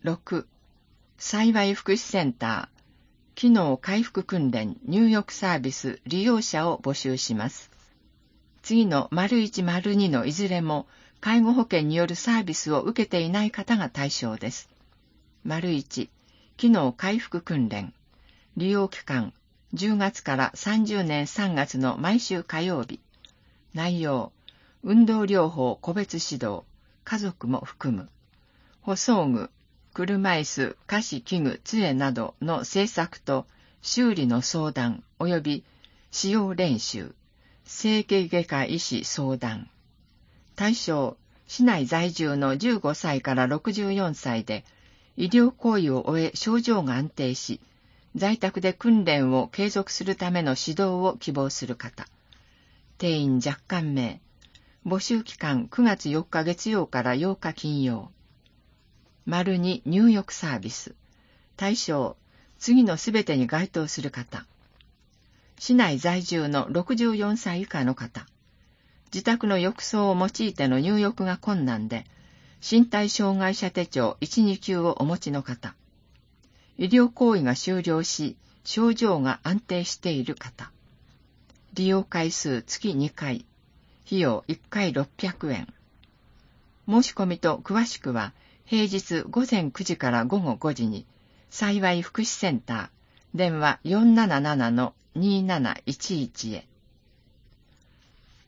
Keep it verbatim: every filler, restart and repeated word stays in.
ろく、幸い福祉センター、機能回復訓練入浴サービス利用者を募集します。次の いち、にのいずれも介護保険によるサービスを受けていない方が対象です。いち、機能回復訓練。利用期間、じゅうがつからさんじゅうねんさんがつの毎週火曜日。内容、運動療法個別指導、家族も含む。歩装具、車椅子、下肢器具、杖などの製作と修理の相談及び使用練習。整形外科医師相談。対象、市内在住のじゅうごさいからろくじゅうよんさいで、医療行為を終え症状が安定し、在宅で訓練を継続するための指導を希望する方。定員若干名。募集期間くがつよっか月曜からようか金曜。に入浴サービス。対象、次のすべてに該当する方。市内在住のろくじゅうよんさい以下の方。自宅の浴槽を用いての入浴が困難で、身体障害者手帳いち、に級をお持ちの方。医療行為が終了し、症状が安定している方。利用回数月にかい。費用いっかいろっぴゃくえん。申し込みと詳しくは、平日ごぜんくじからごごごじに、幸い福祉センター、電話 よんなななのにーなないちいち へ。